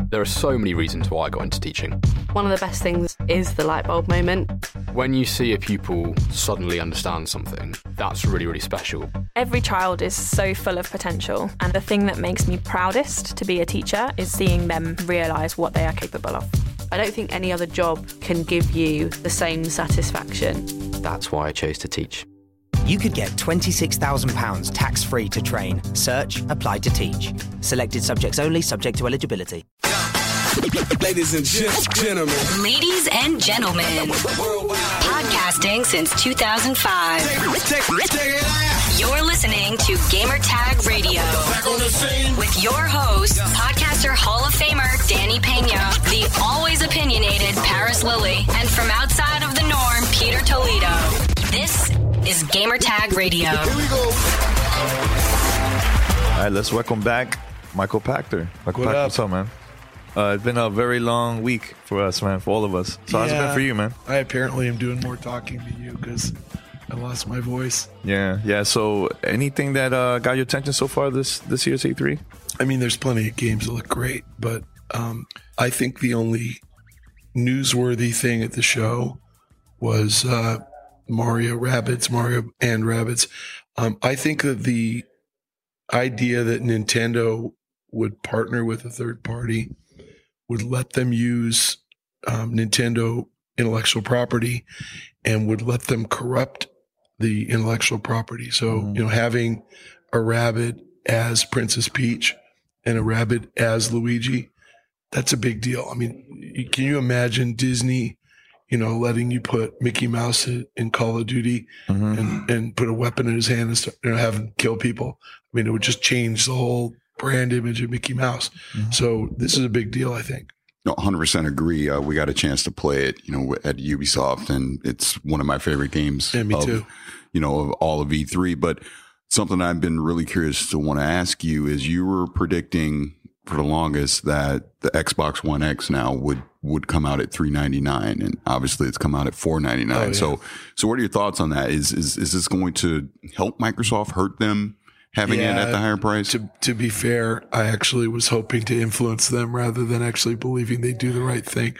There are so many reasons why I got into teaching. One of the best things is the light bulb moment. When you see a pupil suddenly understand something, that's really, really special. Every child is so full of potential, and the thing that makes me proudest to be a teacher is seeing them realise what they are capable of. I don't think any other job can give you the same satisfaction. That's why I chose to teach. You could get £26,000 tax-free to train. Search Apply to Teach. Selected subjects only, subject to eligibility. Ladies and gentlemen. Ladies and gentlemen. Podcasting since 2005. You're listening to Gamertag Radio. With your host, podcaster Hall of Famer Danny Pena, the always opinionated Paris Lilly, and from outside of the norm, Peter Toledo. This is Gamertag Radio. Here we go. All right, let's welcome back Michael Pachter. Michael Pachter, what's up, man? It's been a very long week for us, man, for all of us. So how's it been for you, man? I apparently am doing more talking to you because I lost my voice. Yeah. So anything that got your attention so far this year's E3? I mean, there's plenty of games that look great, but I think the only newsworthy thing at the show was Mario and Rabbids. I think that the idea that Nintendo would partner with a third party would let them use Nintendo intellectual property and would let them corrupt the intellectual property. So, having a Rabbid as Princess Peach and a Rabbid as Luigi, that's a big deal. I mean, can you imagine Disney, letting you put Mickey Mouse in Call of Duty and put a weapon in his hand and start, have him kill people? I mean, it would just change the whole brand image of Mickey Mouse. So this is a big deal, I think. No, 100% agree. We got a chance to play it, at Ubisoft, and it's one of my favorite games. Yeah, me too. Of all of E3. But something I've been really curious to want to ask you is, you were predicting for the longest that the Xbox One X now would come out at $399, and obviously it's come out at $499. Oh, yeah. So what are your thoughts on that? Is this going to help Microsoft, hurt them having it at the higher price? To be fair, I actually was hoping to influence them rather than actually believing they do the right thing.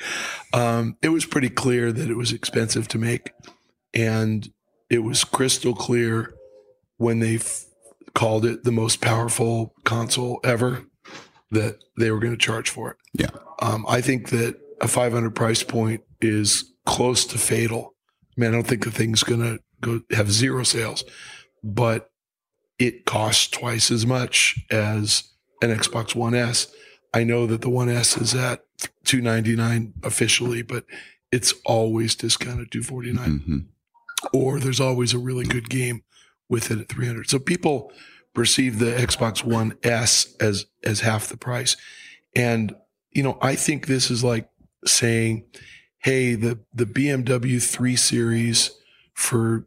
It was pretty clear that it was expensive to make, and it was crystal clear when they called it the most powerful console ever that they were going to charge for it. Yeah. I think that a $500 price point is close to fatal. I mean, I don't think the thing's going to go have zero sales, but it costs twice as much as an Xbox One S. I know that the One S is at $299 officially, but it's always discounted $249. Or there's always a really good game with it at $300. So people perceive the Xbox One S as half the price. And, I think this is like saying, hey, the BMW 3 Series for,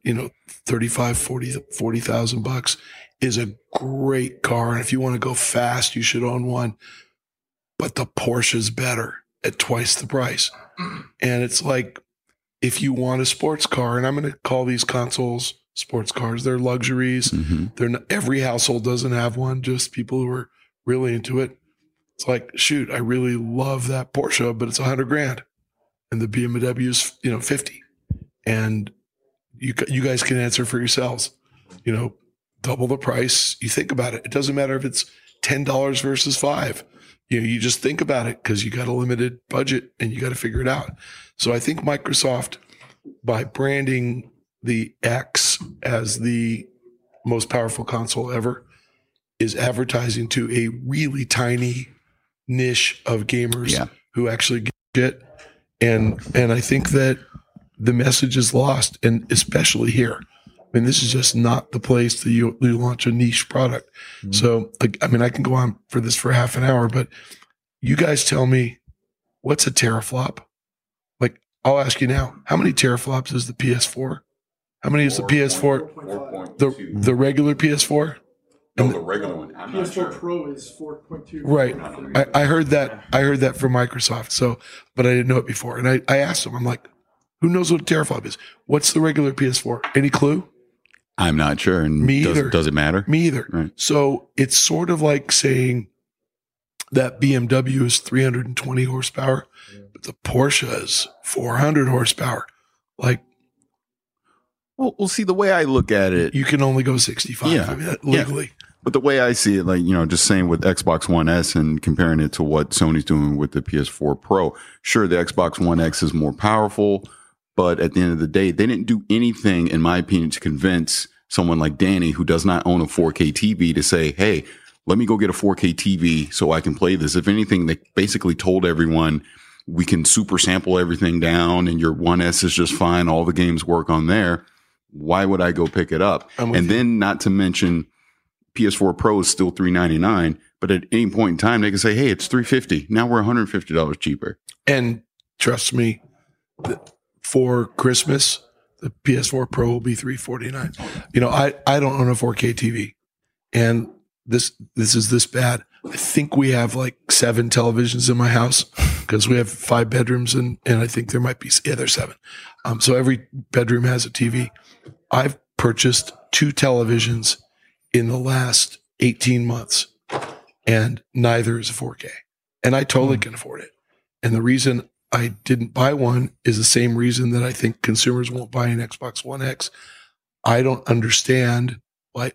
$40,000 is a great car. And if you want to go fast, you should own one. But the Porsche's better at twice the price. And it's like, if you want a sports car, and I'm going to call these consoles sports cars, they're luxuries. They're not, every household doesn't have one, just people who are really into it. It's like, shoot, I really love that Porsche, but it's $100,000. And the BMW is, 50. And you guys can answer for yourselves, double the price. You think about it. It doesn't matter if it's $10 versus $5. You just think about it because you got a limited budget and you got to figure it out. So I think Microsoft, by branding the X as the most powerful console ever, is advertising to a really tiny niche of gamers who actually get it. And I think that the message is lost, and especially here. I mean, this is just not the place that you launch a niche product. So, I mean, I can go on for this for half an hour, but you guys tell me, what's a teraflop? Like, I'll ask you now, how many teraflops is the PS4? How many is the PS4? The regular PS4? No, the regular one. PS4 Pro is 4.2. Right. I heard that. I heard that from Microsoft. So, but I didn't know it before. And I asked them, I'm like, who knows what a teraflop is? What's the regular PS4? Any clue? I'm not sure. And Me either. Does it matter? Me either. Right. So it's sort of like saying that BMW is 320 horsepower, but the Porsche is 400 horsepower. Like, well, see, the way I look at it, you can only go 65 legally. Yeah. But the way I see it, like, just saying with Xbox One S and comparing it to what Sony's doing with the PS4 Pro, sure, the Xbox One X is more powerful, but at the end of the day, they didn't do anything, in my opinion, to convince someone like Danny, who does not own a 4K TV, to say, hey, let me go get a 4K TV so I can play this. If anything, they basically told everyone, we can super sample everything down and your 1S is just fine. All the games work on there. Why would I go pick it up? And then not to mention PS4 Pro is still $399, but at any point in time, they can say, hey, it's $350. Now we're $150 cheaper. And trust me, for Christmas, the PS4 Pro will be $349. I don't own a 4K TV, and this is this bad. I think we have like 7 televisions in my house because we have 5 bedrooms, and I think there might be, there's 7. So every bedroom has a TV. I've purchased 2 televisions in the last 18 months, and neither is a 4K. And I totally can afford it. And the reason I didn't buy one is the same reason that I think consumers won't buy an Xbox One X. I don't understand why,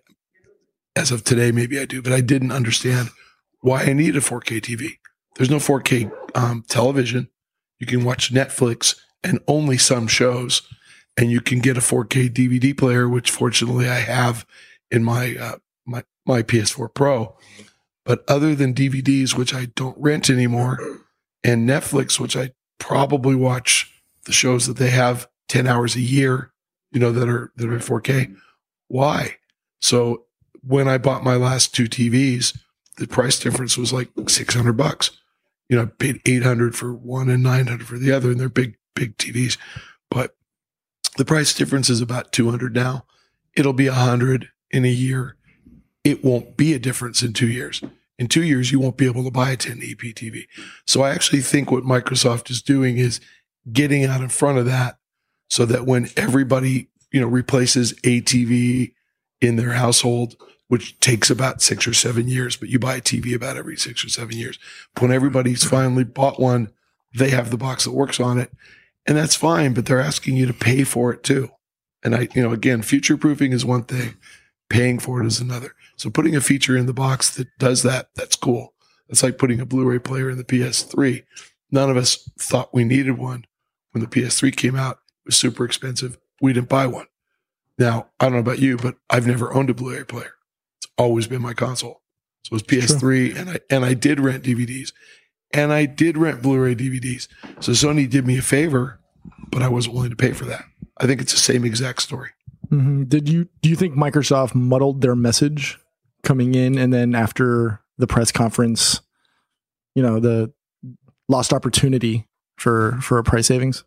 as of today, maybe I do, but I didn't understand why I need a 4K TV. There's no 4K television. You can watch Netflix and only some shows, and you can get a 4K DVD player, which fortunately I have in my my PS4 Pro. But other than DVDs, which I don't rent anymore, and Netflix, which I probably watch the shows that they have 10 hours a year, that are 4K. Why? So when I bought my last 2 TVs, the price difference was like $600. I paid $800 for one and $900 for the other, and they're big TVs. But the price difference is about $200 now. It'll be $100 in a year. It won't be a difference in 2 years. In 2 years, you won't be able to buy a 1080p TV. So I actually think what Microsoft is doing is getting out in front of that, so that when everybody, replaces a TV in their household, which takes about 6 or 7 years, but you buy a TV about every 6 or 7 years. When everybody's finally bought one, they have the box that works on it. And that's fine, but they're asking you to pay for it too. And again, future-proofing is one thing. Paying for it is another. So putting a feature in the box that does that, that's cool. It's like putting a Blu-ray player in the PS3. None of us thought we needed one. When the PS3 came out, it was super expensive. We didn't buy one. Now, I don't know about you, but I've never owned a Blu-ray player. It's always been my console. So it was PS3, and I did rent DVDs. And I did rent Blu-ray DVDs. So Sony did me a favor, but I wasn't willing to pay for that. I think it's the same exact story. Mm-hmm. Do you think Microsoft muddled their message coming in, and then after the press conference, the lost opportunity for a price savings?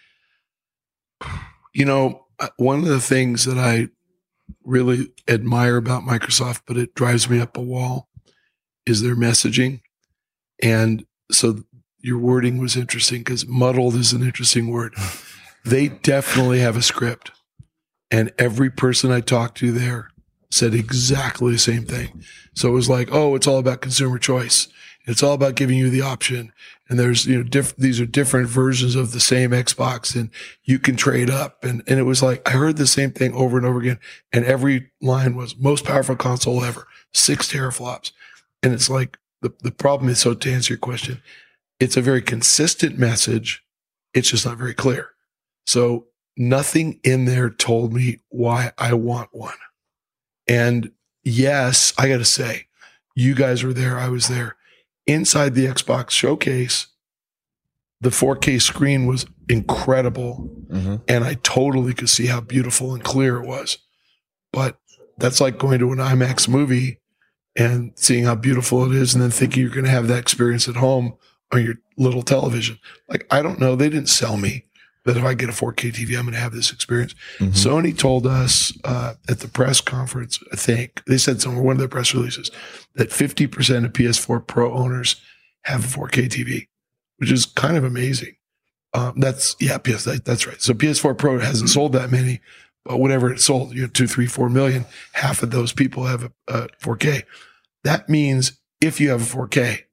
One of the things that I really admire about Microsoft, but it drives me up a wall, is their messaging. And so your wording was interesting, because muddled is an interesting word. They definitely have a script. And every person I talked to there said exactly the same thing. So it was like, oh, it's all about consumer choice. It's all about giving you the option. And there's, these are different versions of the same Xbox, and you can trade up. And it was like, I heard the same thing over and over again. And every line was most powerful console ever, 6 teraflops. And it's like, the problem is, so to answer your question, it's a very consistent message. It's just not very clear. So nothing in there told me why I want one. And yes, I got to say, you guys were there. I was there. Inside the Xbox showcase, the 4K screen was incredible. Mm-hmm. And I totally could see how beautiful and clear it was. But that's like going to an IMAX movie and seeing how beautiful it is, and then thinking you're going to have that experience at home on your little television. Like, I don't know. They didn't sell me that if I get a 4K TV, I'm going to have this experience. Mm-hmm. Sony told us at the press conference, I think, they said somewhere, one of their press releases, that 50% of PS4 Pro owners have a 4K TV, which is kind of amazing. That's right. So PS4 Pro hasn't sold that many, but whatever it sold, 2, 3, 4 million, half of those people have a 4K. That means if you have a 4K,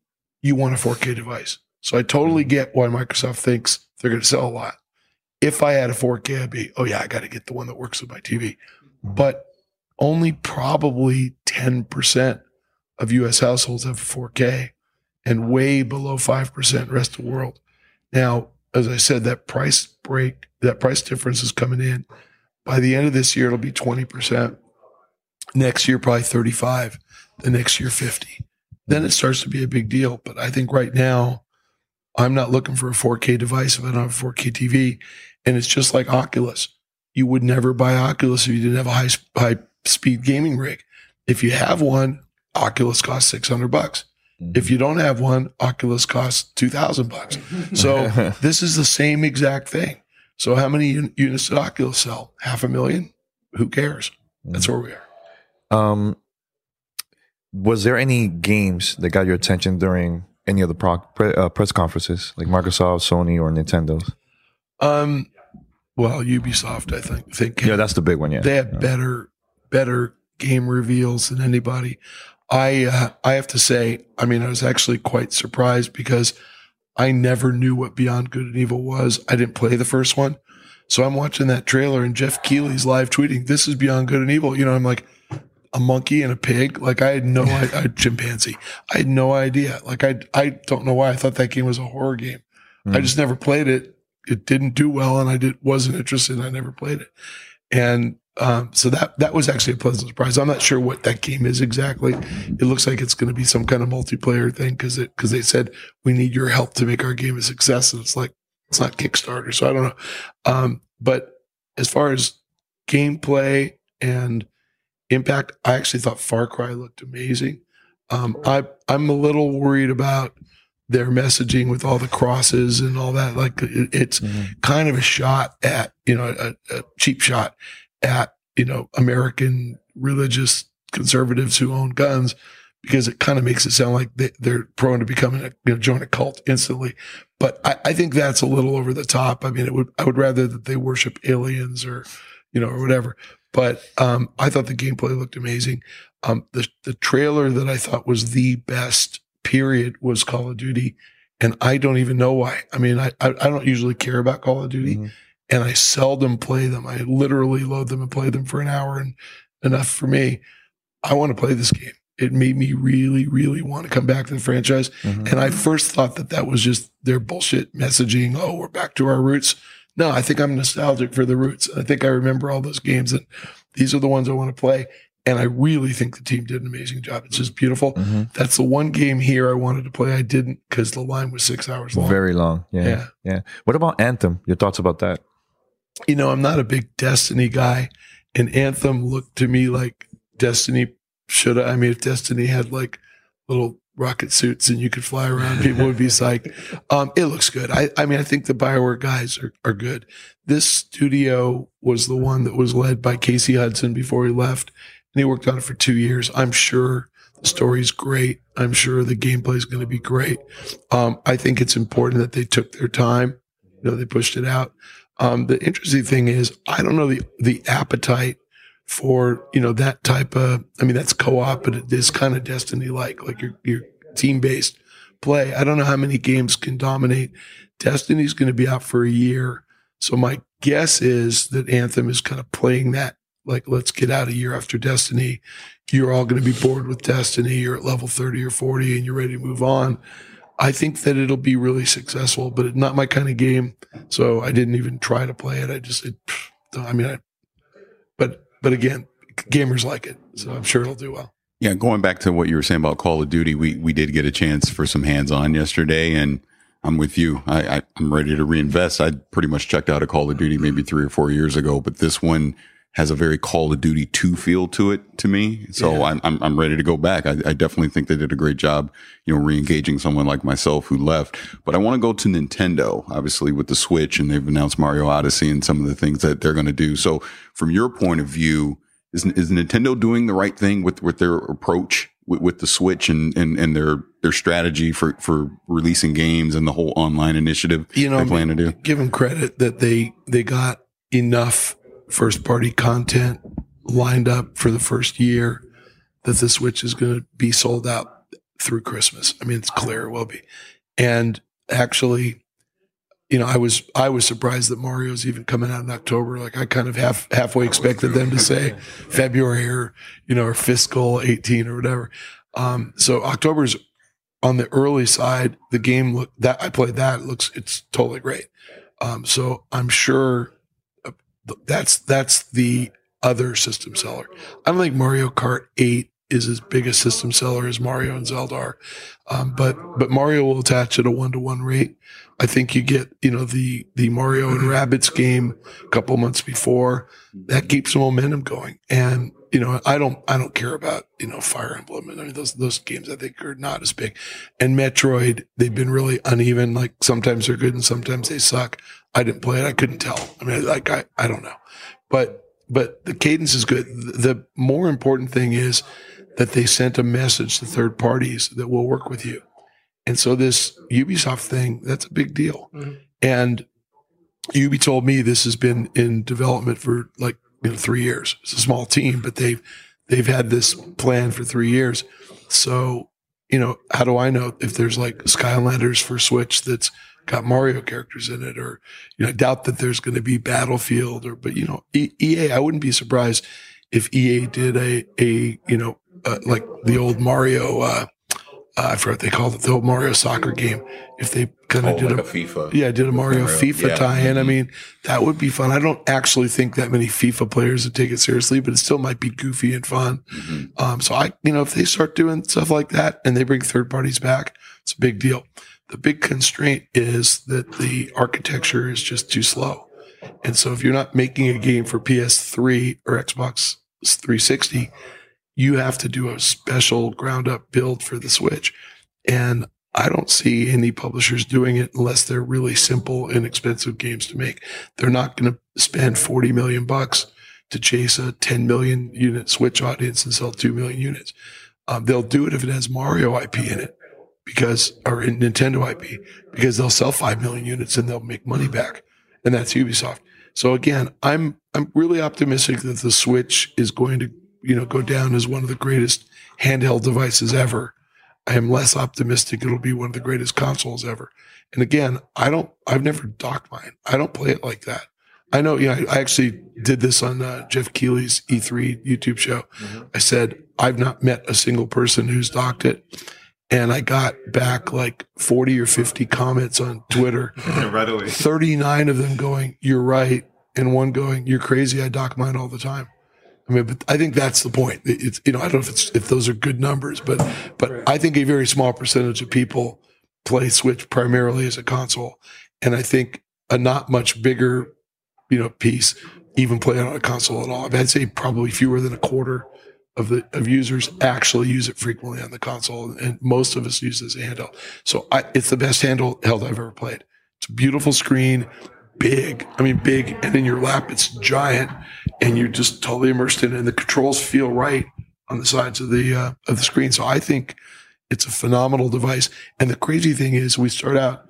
you want a 4K device. So I totally get why Microsoft thinks they're going to sell a lot. If I had a 4K, I'd be, oh yeah, I got to get the one that works with my TV. But only probably 10% of US households have a 4K and way below 5% rest of the world. Now, as I said, that price difference is coming in. By the end of this year, it'll be 20%. Next year, probably 35. The next year, 50. Then it starts to be a big deal. But I think right now, I'm not looking for a 4K device if I don't have a 4K TV. And it's just like Oculus. You would never buy Oculus if you didn't have a high speed gaming rig. If you have one, Oculus costs $600. If you don't have one, Oculus costs $2,000. So this is the same exact thing. So how many units did Oculus sell? 500,000? Who cares? That's where we are. Was there any games that got your attention during any of the press conferences, like Microsoft, Sony, or Nintendo's? Well, Ubisoft, I think. Yeah, that's the big one. Yeah, they have better game reveals than anybody. I have to say, I mean, I was actually quite surprised because I never knew what Beyond Good and Evil was. I didn't play the first one. So I'm watching that trailer and Jeff Keighley's live tweeting, this is Beyond Good and Evil. You know, I'm like, a monkey and a pig. Like I had no idea, chimpanzee. I had no idea. Like I don't know why I thought that game was a horror game. I just never played it. It didn't do well and I wasn't interested and I never played it. And so that was actually a pleasant surprise. I'm not sure what that game is exactly. It looks like it's going to be some kind of multiplayer thing because they said we need your help to make our game a success, and it's like it's not Kickstarter, so I don't know. But as far as gameplay and impact, I actually thought Far Cry looked amazing. I'm a little worried about their messaging with all the crosses and all that. Like it's kind of a shot at a cheap shot at, American religious conservatives who own guns, because it kind of makes it sound like they're prone to becoming join a cult instantly. But I think that's a little over the top. I mean, I would rather that they worship aliens or whatever. But I thought the gameplay looked amazing. The trailer that I thought was the best period was Call of Duty. And I don't even know why. I mean, I don't usually care about Call of Duty. And I seldom play them. I literally load them and play them for an hour and enough for me. I want to play this game. It made me really, really want to come back to the franchise. And I first thought that was just their bullshit messaging. Oh, we're back to our roots. No, I think I'm nostalgic for the roots. I think I remember all those games, and these are the ones I want to play. And I really think the team did an amazing job. It's just beautiful. That's the one game here I wanted to play. I didn't because the line was 6 hours long. Very long. Yeah. What about Anthem? Your thoughts about that? I'm not a big Destiny guy, and Anthem looked to me like Destiny should have. I mean, if Destiny had like little rocket suits and you could fly around, people would be psyched. It looks good. I mean, I think the BioWare guys are good. This studio was the one that was led by Casey Hudson before he left, and he worked on it for 2 years. I'm sure the story's great. I'm sure the gameplay is going to be great. I think it's important that they took their time. They pushed it out. The interesting thing is, I don't know the appetite for, that type of, I mean, that's co-op, but it is kind of Destiny-like your team-based play. I don't know how many games can dominate. Destiny's going to be out for a year. So my guess is that Anthem is kind of playing that, like, let's get out a year after Destiny. You're all going to be bored with Destiny. You're at level 30 or 40 and you're ready to move on. I think that it'll be really successful, but it's not my kind of game. So I didn't even try to play it. But again, gamers like it. So I'm sure it'll do well. Yeah. Going back to what you were saying about Call of Duty, we did get a chance for some hands-on yesterday, and I'm with you. I'm ready to reinvest. I pretty much checked out a Call of Duty maybe 3 or 4 years ago, but this one has a very Call of Duty 2 feel to it to me. So yeah. I'm ready to go back. I definitely think they did a great job, re-engaging someone like myself who left. But I want to go to Nintendo, obviously with the Switch, and they've announced Mario Odyssey and some of the things that they're going to do. So from your point of view, is Nintendo doing the right thing with their approach with the Switch and their strategy for releasing games and the whole online initiative they plan to do? Give them credit that they got enough first party content lined up for the first year that the Switch is going to be sold out. through Christmas. I mean, it's clear it will be. And actually, I was surprised that Mario's even coming out in October. Like I kind of halfway expected them to say February or fiscal 18 or whatever. So October's on the early side. The game that I played it's totally great. So I'm sure that's the other system seller. I don't think Mario Kart 8 is as big a system seller as Mario and Zelda are. But Mario will attach at a 1-to-1 rate. I think you get, the Mario and Rabbids game a couple months before. That keeps the momentum going. And, I don't care about, Fire Emblem. I mean, those games I think are not as big. And Metroid, they've been really uneven. Like sometimes they're good and sometimes they suck. I didn't play it. I couldn't tell. I mean, I don't know. But the cadence is good. The more important thing is that they sent a message to third parties that will work with you. And so this Ubisoft thing, that's a big deal. Mm-hmm. And Ubi told me this has been in development for 3 years. It's a small team, but they've had this plan for 3 years. So, how do I know if there's Skylanders for Switch that's got Mario characters in it, or, I doubt that there's going to be Battlefield but EA, I wouldn't be surprised if EA did like the old Mario, I forgot what they called it, the old Mario soccer game. If they kind of did a FIFA. Yeah, did a Mario FIFA tie-in. I mean, that would be fun. I don't actually think that many FIFA players would take it seriously, but it still might be goofy and fun. Mm-hmm. So if they start doing stuff like that and they bring third parties back, it's a big deal. The big constraint is that the architecture is just too slow. And so if you're not making a game for PS3 or Xbox 360, you have to do a special ground up build for the Switch. And I don't see any publishers doing it unless they're really simple, inexpensive games to make. They're not going to spend $40 million to chase a 10 million unit Switch audience and sell 2 million units. They'll do it if it has Mario IP in it or Nintendo IP, because they'll sell 5 million units and they'll make money back. And that's Ubisoft. So again, I'm really optimistic that the Switch is going to go down as one of the greatest handheld devices ever. I am less optimistic it'll be one of the greatest consoles ever. And again, I've never docked mine. I don't play it like that. I know, I actually did this on Jeff Keighley's E3 YouTube show. Mm-hmm. I said, I've not met a single person who's docked it. And I got back 40 or 50 comments on Twitter. Right away. 39 of them going, "You're right." And one going, "You're crazy. I dock mine all the time." I mean, but I think that's the point. It's, I don't know if those are good numbers, but right. I think a very small percentage of people play Switch primarily as a console. And I think a not much bigger, piece even play it on a console at all. I'd say probably fewer than a quarter of users actually use it frequently on the console. And most of us use it as a handheld. So it's the best handheld I've ever played. It's a beautiful screen. Big, and in your lap, it's giant, and you're just totally immersed in it. And the controls feel right on the sides of the screen. So I think it's a phenomenal device. And the crazy thing is, we start out,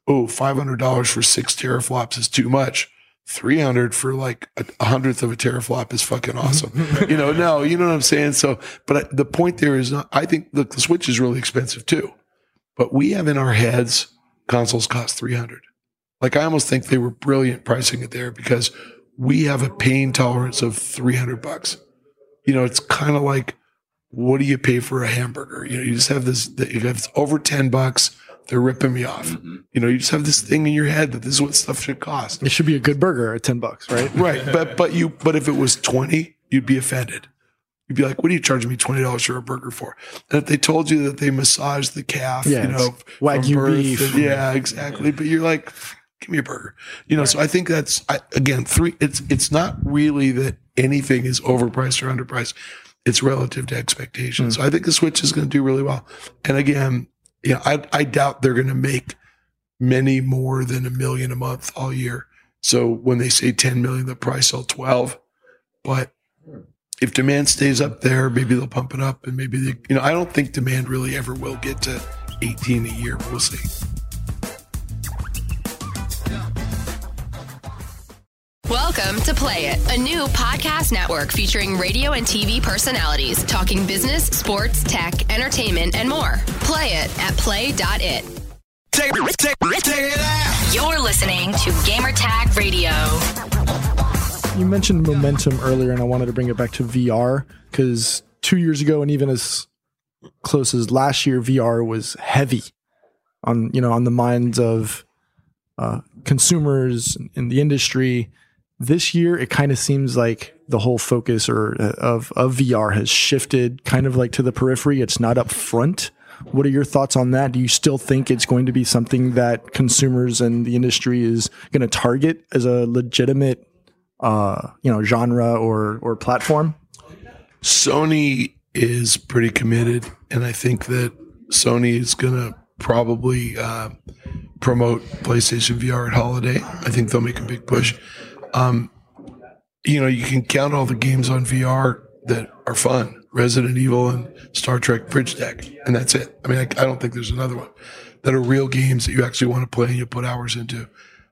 $500 for 6 teraflops is too much. $300 for a hundredth of a teraflop is fucking awesome. You know what I'm saying? So, but the point there is, I think the Switch is really expensive too, but we have in our heads consoles cost $300. I almost think they were brilliant pricing it there, because we have a pain tolerance of $300. It's kind of like, what do you pay for a hamburger? You just have this, if it's over $10, they're ripping me off. Mm-hmm. You just have this thing in your head that this is what stuff should cost. It should be a good burger at $10, right? Right. But if it was 20, you'd be offended. You'd be like, what are you charging me $20 for a burger for? And if they told you that they massage the calf, Wagyu beef. Yeah, exactly. But you're like, give me a burger. So I think that's, again, it's not really that anything is overpriced or underpriced. It's relative to expectations. So I think the Switch is going to do really well. And again, I doubt they're going to make many more than 1 million a month all year. So when they say 10 million, they'll probably sell 12. But if demand stays up there, maybe they'll pump it up, and maybe I don't think demand really ever will get to 18 a year. We'll see. Welcome to Play It, a new podcast network featuring radio and TV personalities talking business, sports, tech, entertainment, and more. Play it at play.it. Take it out. You're listening to Gamertag Radio. You mentioned momentum earlier, and I wanted to bring it back to VR, because 2 years ago, and even as close as last year, VR was heavy on the minds of consumers in the industry. This year, it kind of seems like the whole focus of VR has shifted kind of like to the periphery. It's not up front. What are your thoughts on that? Do you still think it's going to be something that consumers and the industry is going to target as a legitimate genre or platform? Sony is pretty committed, and I think that Sony is going to probably promote PlayStation VR at holiday. I think they'll make a big push. You can count all the games on VR that are fun. Resident Evil and Star Trek Bridge Deck, and that's it. I mean, I don't think there's another one that are real games that you actually want to play and you put hours into.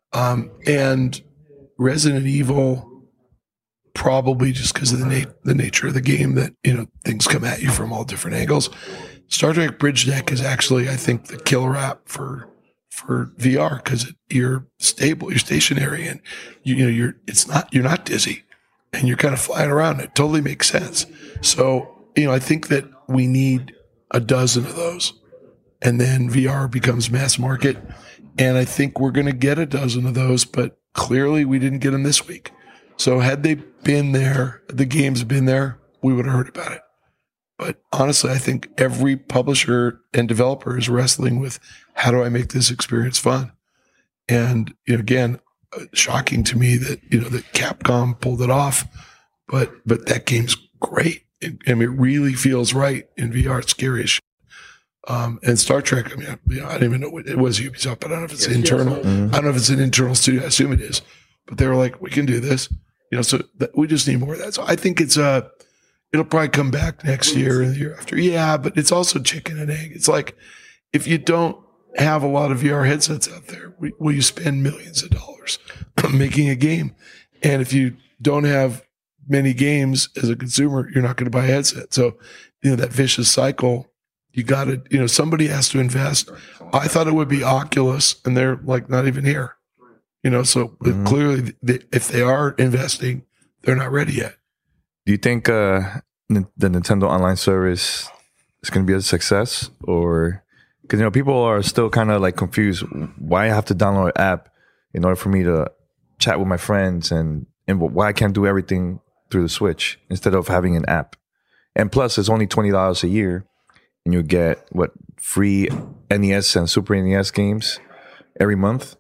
And Resident Evil, probably just because of the nature of the game that, things come at you from all different angles. Star Trek Bridge Deck is actually, I think, the killer app for VR, because you're stable, you're stationary, and you're not dizzy, and you're kind of flying around. It totally makes sense. So, I think that we need a dozen of those, and then VR becomes mass market. And I think we're going to get a dozen of those, but clearly we didn't get them this week. So had they been there, the games been there, we would have heard about it. But honestly, I think every publisher and developer is wrestling with, how do I make this experience fun? And again, shocking to me that that Capcom pulled it off, but that game's great. It really feels right in VR. It's scary as shit. And Star Trek, I don't even know what it was Ubisoft, but I don't know if it's internal. I don't know if it's an internal studio. I assume it is. But they were like, we can do this. So we just need more of that. So I think it'll probably come back next year and the year after. Yeah, but it's also chicken and egg. It's like, if you don't have a lot of VR headsets out there, will you spend millions of dollars making a game? And if you don't have many games as a consumer, you're not going to buy a headset. So, that vicious cycle, you got to, somebody has to invest. I thought it would be Oculus, and they're like not even here. So clearly, if they are investing, they're not ready yet. Do you think the Nintendo Online service is going to be a success, or because people are still kind of like confused? Why I have to download an app in order for me to chat with my friends, and why I can't do everything through the Switch instead of having an app? And plus, it's only $20 a year, and you get free NES and Super NES games every month.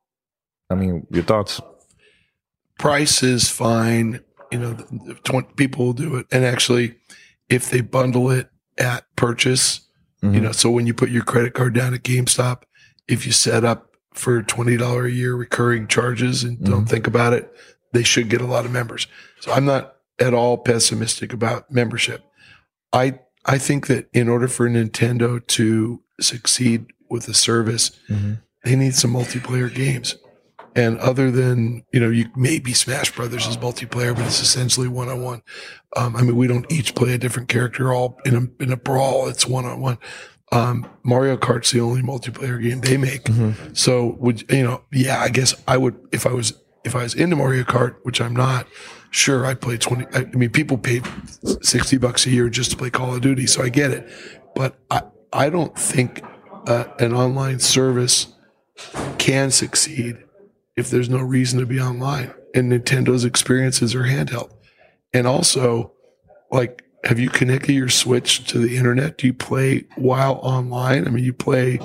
Your thoughts? Price is fine. 20 people will do it. And actually, if they bundle it at purchase, so when you put your credit card down at GameStop, if you set up for $20 a year recurring charges and don't think about it, they should get a lot of members. So I'm not at all pessimistic about membership. I think that in order for Nintendo to succeed with the service, they need some multiplayer games. And other than, maybe Smash Brothers is multiplayer, but it's essentially one-on-one. We don't each play a different character all in a brawl. It's one-on-one. Mario Kart's the only multiplayer game they make. So I guess I would, if I was into Mario Kart, which I'm not, sure, I'd play 20. People pay $60 a year just to play Call of Duty, so I get it. But I don't think an online service can succeed if there's no reason to be online, and Nintendo's experiences are handheld. And also, have you connected your Switch to the internet? Do you play while online? You play,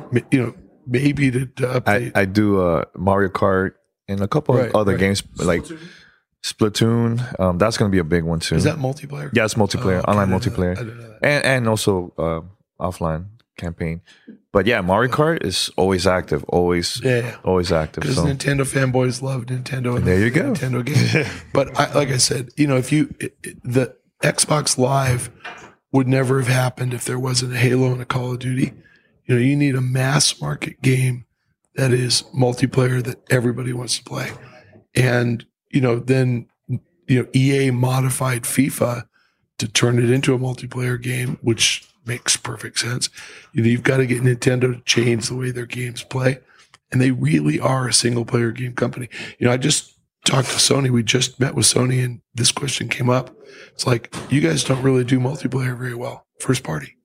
maybe to update. I do Mario Kart and a couple of other games like Splatoon. That's going to be a big one too. Is that multiplayer? Yeah, it's multiplayer, online multiplayer, I didn't know that. And also offline campaign. But yeah, Mario Kart is always active, always active. Because Nintendo fanboys love Nintendo. And there you go. Nintendo games. But like I said, if the Xbox Live would never have happened if there wasn't a Halo and a Call of Duty. You need a mass market game that is multiplayer that everybody wants to play. And, then EA modified FIFA to turn it into a multiplayer game, which makes perfect sense. You've got to get Nintendo to change the way their games play. And they really are a single player game company. I just talked to Sony. We just met with Sony and this question came up. It's like, you guys don't really do multiplayer very well, first party.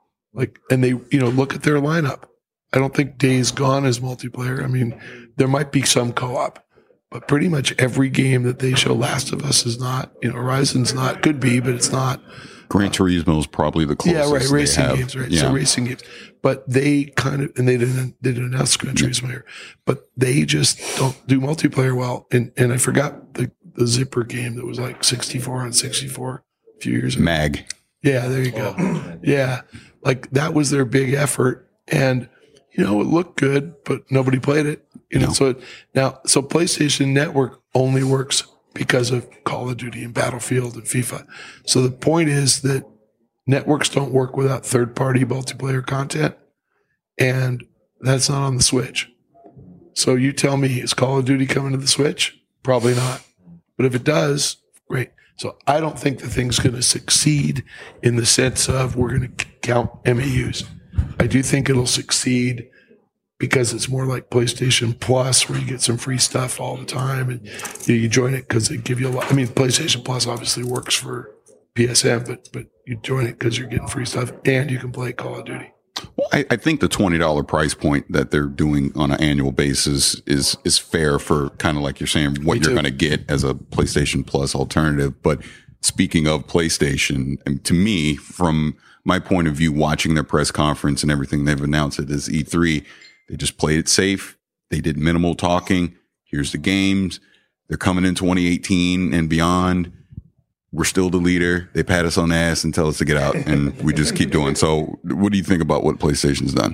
And they, look at their lineup. I don't think Days Gone is multiplayer. I mean, there might be some co-op, but pretty much every game that they show, Last of Us is not, Horizon's not, could be, but it's not. Gran Turismo is probably the closest. Yeah, right. Racing they have. games, right? Yeah. So racing games, but they kind of, and they didn't announce Gran Turismo here, but they just don't do multiplayer well. And I forgot the Zipper game that was like 64 on 64 a few years ago. Mag. Yeah, there you go. Yeah, that was their big effort, and it looked good, but nobody played it. So PlayStation Network only works because of Call of Duty and Battlefield and FIFA. So the point is that networks don't work without third-party multiplayer content, and that's not on the Switch. So you tell me, is Call of Duty coming to the Switch? Probably not. But if it does, great. So I don't think the thing's going to succeed in the sense of we're going to count MAUs. I do think it'll succeed because it's more like PlayStation Plus, where you get some free stuff all the time, and you join it because they give you a lot. I mean, PlayStation Plus obviously works for PSN, but you join it because you're getting free stuff and you can play Call of Duty. Well, I think the $20 price point that they're doing on an annual basis is fair for kind of like you're saying what you're going to get as a PlayStation Plus alternative. But speaking of PlayStation, and to me, from my point of view, watching their press conference and everything they've announced at this E3, they just played it safe. They did minimal talking. Here's the games. They're coming in 2018 and beyond. We're still the leader. They pat us on the ass and tell us to get out, and we just keep doing. So what do you think about what PlayStation's done?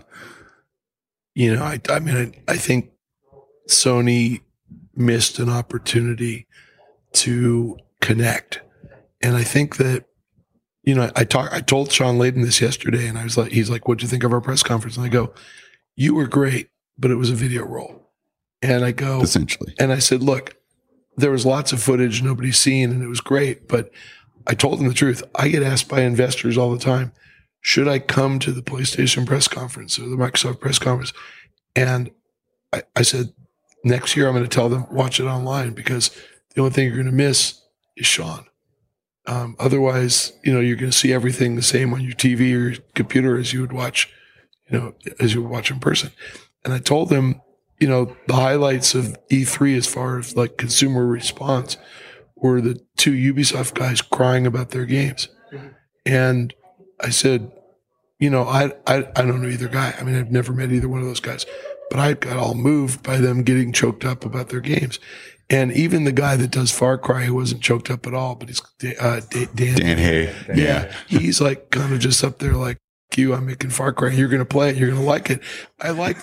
I think Sony missed an opportunity to connect. And I think that, I told Sean Layden this yesterday, and he's like, what'd you think of our press conference? And I go, you were great, but it was a video roll. And I go, essentially. And I said, look, there was lots of footage nobody's seen, and it was great. But I told him the truth. I get asked by investors all the time, should I come to the PlayStation press conference or the Microsoft press conference? And I said, next year I'm going to tell them, watch it online, because the only thing you're going to miss is Sean. Otherwise, you're going to see everything the same on your TV or your computer as you would watch, in person. And I told them, the highlights of E3 as far as like consumer response were the two Ubisoft guys crying about their games. And I said, I don't know either guy. I mean, I've never met either one of those guys, but I got all moved by them getting choked up about their games. And even the guy that does Far Cry, who wasn't choked up at all, but he's Dan Hay. Yeah. He's like kind of just up there like, I'm making Far Cry. You're going to play it. You're going to like it. I like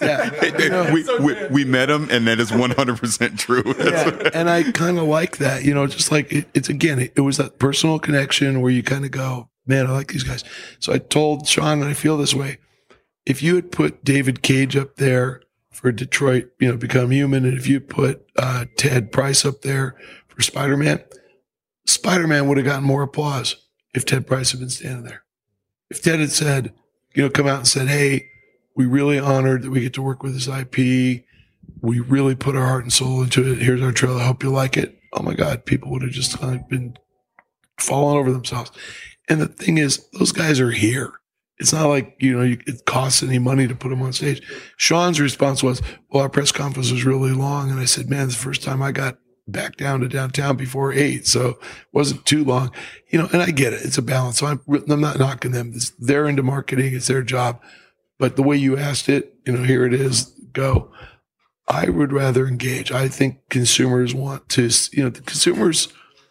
that. We met him, and that is 100% true. Yeah, and I kind of like that. Just like it was that personal connection where you kind of go, man, I like these guys. So I told Sean, and I feel this way. If you had put David Cage up there for Detroit, Become Human, and if you put Ted Price up there for Spider-Man would have gotten more applause if Ted Price had been standing there. If Ted had said, come out and said, hey, we really honored that we get to work with this IP. We really put our heart and soul into it. Here's our trailer. I hope you like it. Oh my God, people would have just kind of been falling over themselves. And the thing is, those guys are here. It's not like, it costs any money to put them on stage. Sean's response was, well, our press conference was really long. And I said, man, it's the first time I got back down to downtown before 8. So it wasn't too long, and I get it. It's a balance. So I'm not knocking them. They're into marketing. It's their job. But the way you asked it, here it is, go. I would rather engage. I think consumers want to, the consumers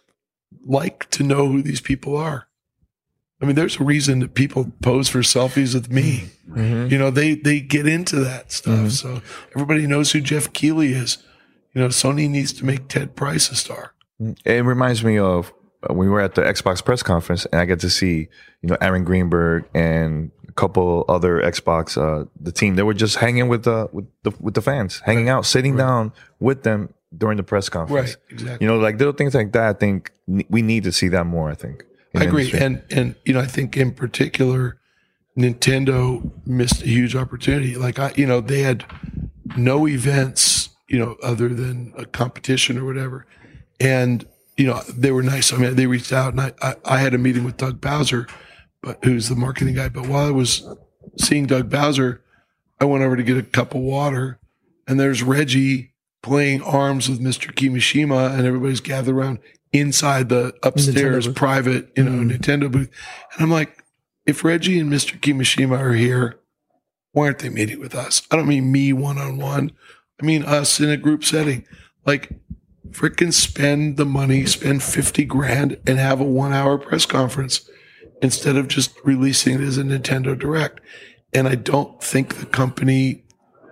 like to know who these people are. I mean, there's a reason that people pose for selfies with me. Mm-hmm. They get into that stuff. Mm-hmm. So everybody knows who Jeff Keighley is. Sony needs to make Ted Price a star. It reminds me of when we were at the Xbox press conference, and I get to see, Aaron Greenberg and a couple other Xbox, the team. They were just hanging with the fans, hanging out, sitting down with them, during the press conference. Right, exactly. You know, like little things like that. I think we need to see that more. I think. I agree, and you know, I think in particular, Nintendo missed a huge opportunity. Like they had no events, other than a competition or whatever, and they were nice. I mean, they reached out, and I had a meeting with Doug Bowser, who's the marketing guy. But while I was seeing Doug Bowser, I went over to get a cup of water, and there's Reggie playing arms with Mr. Kimishima, and everybody's gathered around inside the upstairs private, Nintendo booth. And I'm like, if Reggie and Mr. Kimishima are here, why aren't they meeting with us? I don't mean me one-on-one. I mean us in a group setting. Like, frickin' spend the money, spend $50,000 and have a 1-hour press conference instead of just releasing it as a Nintendo Direct. And I don't think the company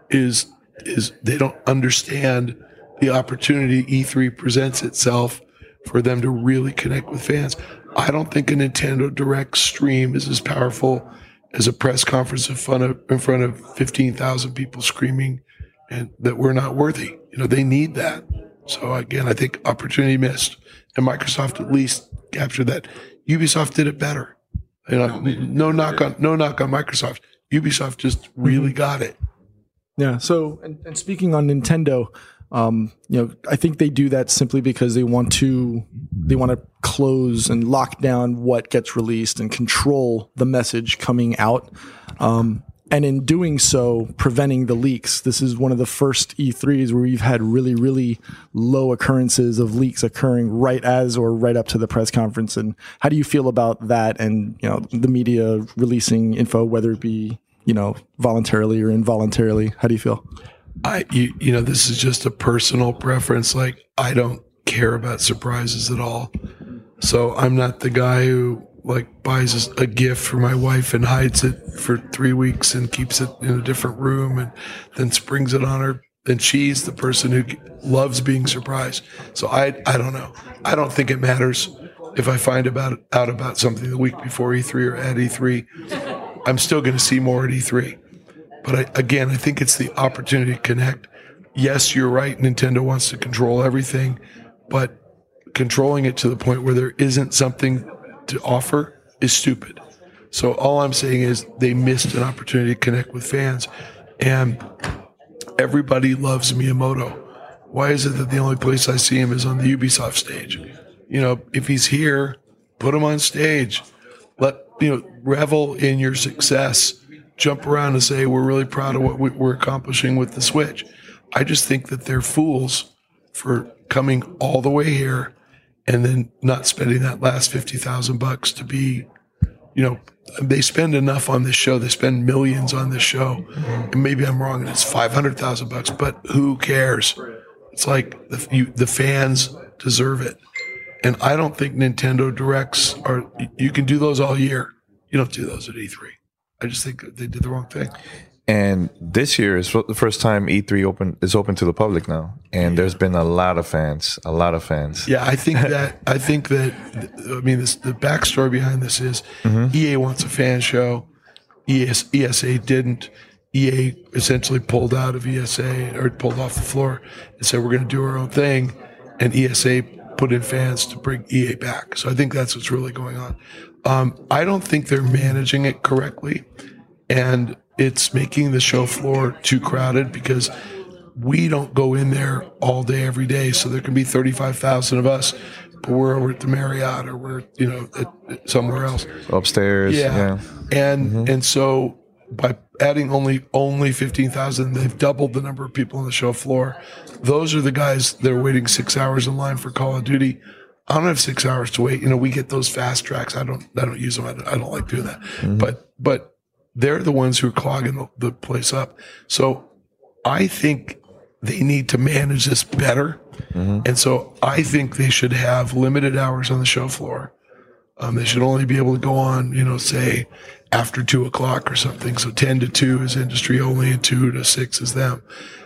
they don't understand the opportunity E3 presents itself for them to really connect with fans. I don't think a Nintendo Direct stream is as powerful as a press conference in front of 15,000 people screaming and that we're not worthy. They need that. So again, I think opportunity missed, and Microsoft at least captured that. Ubisoft did it better. No knock on Microsoft. Ubisoft just really got it. Yeah. So, and speaking on Nintendo, I think they do that simply because they want to close and lock down what gets released and control the message coming out. And in doing so, preventing the leaks. This is one of the first E3s where we've had really, really low occurrences of leaks occurring right as or right up to the press conference. And how do you feel about that? And, the media releasing info, whether it be, voluntarily or involuntarily, how do you feel? This is just a personal preference. Like, I don't care about surprises at all. So I'm not the guy who buys a gift for my wife and hides it for 3 weeks and keeps it in a different room and then springs it on her. And she's the person who loves being surprised. So I don't know. I don't think it matters if I find out about something the week before E3 or at E3. I'm still going to see more at E3. But I think it's the opportunity to connect. Yes, you're right. Nintendo wants to control everything, but controlling it to the point where there isn't something to offer is stupid. So all I'm saying is they missed an opportunity to connect with fans, and everybody loves Miyamoto. Why is it that the only place I see him is on the Ubisoft stage? If he's here, put him on stage. Revel in your success. Jump around and say, we're really proud of what we're accomplishing with the Switch. I just think that they're fools for coming all the way here and then not spending that last $50,000 to be, they spend enough on this show. They spend millions on this show. And maybe I'm wrong and it's $500,000, but who cares? It's like the fans deserve it. And I don't think Nintendo Directs you can do those all year. You don't do those at E3. I just think they did the wrong thing. And this year is the first time E3 is open to the public now, and there's been a lot of fans. Yeah, I think that. The backstory behind this is EA wants a fan show. ESA didn't. EA essentially pulled out of ESA or pulled off the floor and said we're going to do our own thing, and ESA put in fans to bring EA back. So I think that's what's really going on. I don't think they're managing it correctly, and it's making the show floor too crowded because we don't go in there all day, every day. So there can be 35,000 of us, but we're over at the Marriott or we're, somewhere else. Upstairs. Yeah. And so by adding only 15,000, they've doubled the number of people on the show floor. Those are the guys that are waiting 6 hours in line for Call of Duty. I don't have 6 hours to wait. We get those fast tracks. I don't use them. I don't like doing that. But they're the ones who are clogging the place up. So I think they need to manage this better. And so I think they should have limited hours on the show floor. They should only be able to go on, say after 2 o'clock or something. So 10 to 2 is industry only and 2 to 6 is them.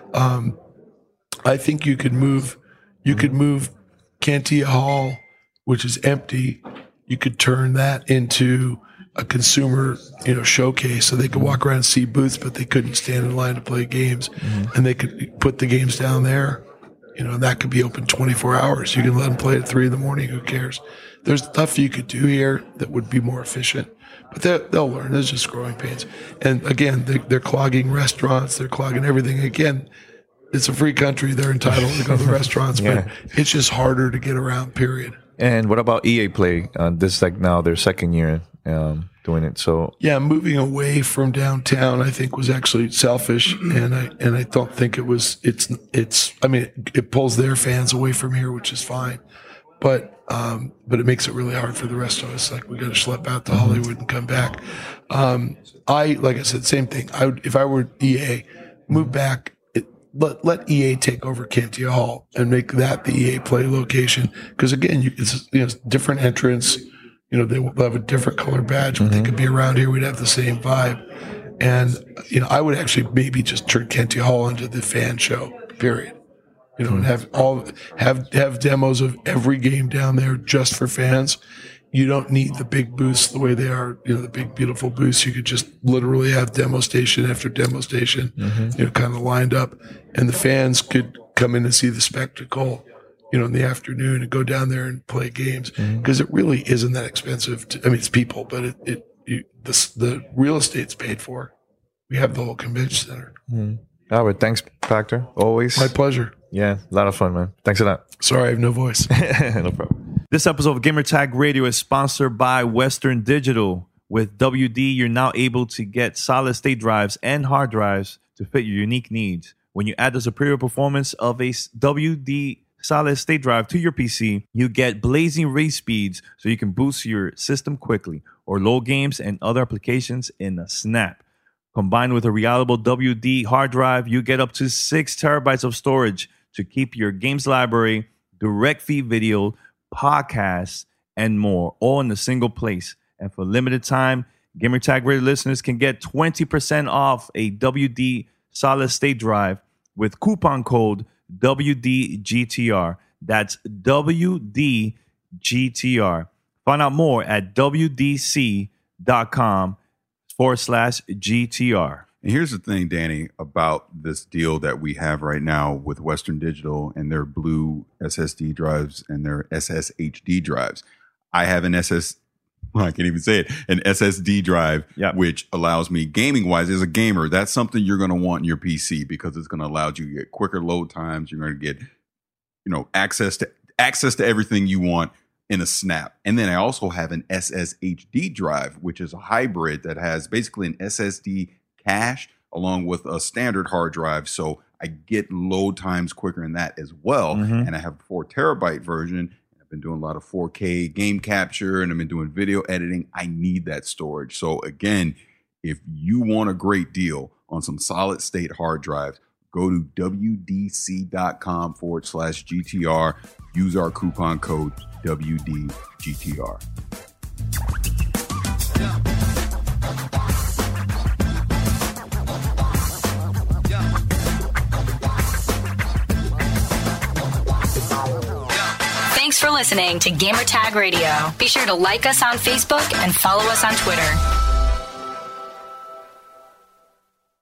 I think you could move Cantia Hall, which is empty. You could turn that into a consumer, showcase, so they could walk around and see booths, but they couldn't stand in line to play games, and they could put the games down there. that could be open 24 hours. You can let them play at 3 a.m. Who cares? There's stuff you could do here that would be more efficient, but they'll learn. There's just growing pains. And again, they're clogging restaurants. They're clogging everything. Again, it's a free country. They're entitled to go to the restaurants, but it's just harder to get around, period. And what about EA Play? This is like now their second year doing it. So yeah, moving away from downtown, I think was actually selfish, and I don't think it was. It's. I mean, it pulls their fans away from here, which is fine, but it makes it really hard for the rest of us. Like we got to schlep out to Hollywood and come back. Like I said, same thing. If I were EA, move back. Let EA take over Cantia Hall and make that the EA Play location. Because again, it's different entrance. They will have a different color badge, but they could be around here. We'd have the same vibe. And I would actually maybe just turn Cantia Hall into the fan show. Period. And have demos of every game down there just for fans. You don't need the big booths the way they are, the big, beautiful booths. You could just literally have demo station after demo station, kind of lined up. And the fans could come in and see the spectacle, in the afternoon and go down there and play games. Because it really isn't that expensive. It's people, but the real estate's paid for. We have the whole convention center. Albert, thanks, Factor. Always. My pleasure. Yeah, a lot of fun, man. Thanks a lot. Sorry, I have no voice. No problem. This episode of Gamertag Radio is sponsored by Western Digital. With WD, you're now able to get solid-state drives and hard drives to fit your unique needs. When you add the superior performance of a WD solid-state drive to your PC, you get blazing race speeds so you can boost your system quickly or load games and other applications in a snap. Combined with a reliable WD hard drive, you get up to 6 terabytes of storage to keep your games library, direct feed video, podcasts, and more, all in a single place. And for limited time, Gamertag Radio listeners can get 20% off a WD solid-state drive with coupon code WDGTR. That's WDGTR. Find out more at WDC.com/GTR. And here's the thing, Danny, about this deal that we have right now with Western Digital and their blue SSD drives and their SSHD drives. I have an SSD drive, which allows me gaming-wise as a gamer. That's something you're going to want in your PC because it's going to allow you to get quicker load times. You're going to get, access to everything you want in a snap. And then I also have an SSHD drive, which is a hybrid that has basically an SSD cache along with a standard hard drive. So I get load times quicker in that as well. And I have a 4 terabyte version. I've been doing a lot of 4K game capture and I've been doing video editing. I need that storage. So again, if you want a great deal on some solid state hard drives, go to WDC.com/GTR. Use our coupon code WDGTR. Thanks for listening to Gamertag Radio. Be sure to like us on Facebook and follow us on Twitter.